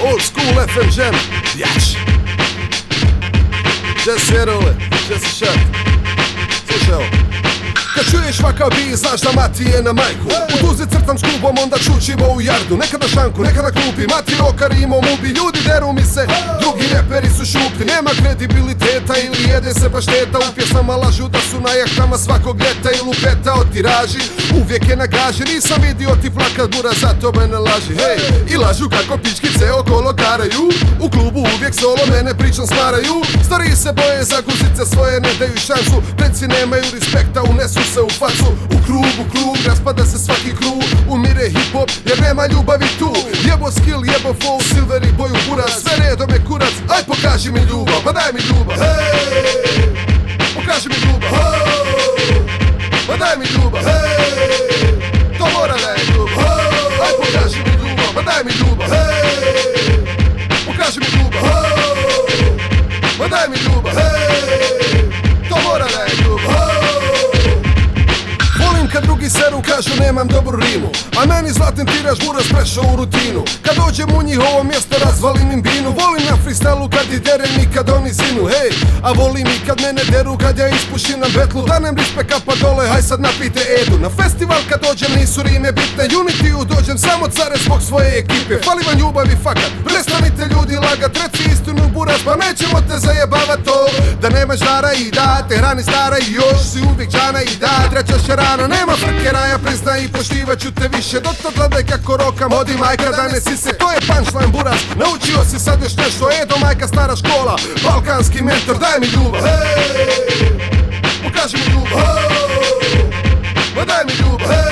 Old School FM Jam. Jač. Jazz Vjerole, Jazz Šat. Slušaj ovo. Kad čuješ vakav bi, znaš da mati je na majku. U tuzi crtam s klubom, onda čučimo u jardu. Nekad na šanku, nekad na klupi, mati rokari imao mubi. Ljudi deru mi se, drugi reperi su šuplji. Nema kredibiliteta ili jede se pašteta. U pjesmama lažu da su na jahtama svakog ljeta. I lupeta o tiraži, uvijek je na gaži. Nisam vidio ti plakat bura, zato me ne laži. Hej, i lažu kako pičkice okolo karaju. U klubu uvijek solo mene pričom smaraju. Stariji se boje za guzice svoje, ne daju šansu. Preci nemaju respekta, unesu se u facu. U krug, raspada se svaki krug. Umire hip-hop jer nema ljubavi tu. Jebo skill, jebo flow, silver i boju buraz. Sve redom je kurac, aj pokaži mi ljubav, pa daj mi ljubav. Hej, pokaži mi ljubav. Pa daj mi ljubav. Hej, to mora da je ljubav. Aj pokaži mi ljubav, pa daj mi ljubav. Hej, pokaži mi ljubav. Pa daj mi ljubav. Hej, to mora da je ljubav. Volim kad drugi seru kažu nemam dobru rimu, a meni zlatin tiraž buraz prešao u rutinu. Kad dođem u njihovo mjesto razvalim im binu. Volim na freestylu kad i derem i kad oni zinu. Hej, a volim i kad mene deru, kad ja ispušim na betlu. Danem rispeka pa dole, haj sad napite Edu. Na festival kad dođem nisu rime bitne. Unity-u dođem samo care zbog svoje ekipe. Fali vam ljubav i fakat, prestanite ljudi lagat. Reci istinu buraz, pa nećemo te zajebavat to. Da nemaš žara i da te hrani stara i još si uvijek džana i da treća šarana. Nema frkera, ja priznaj i poštivat ću te više. Doto gledaj kako rokam, hodi majka da ne sise. To je punchline buraz, naučio si sad još nešto. Edo majka stara škola, balkanski mentor, daj mi ljubav. Hej, pokaži mi ljubav. Pa daj mi ljubav.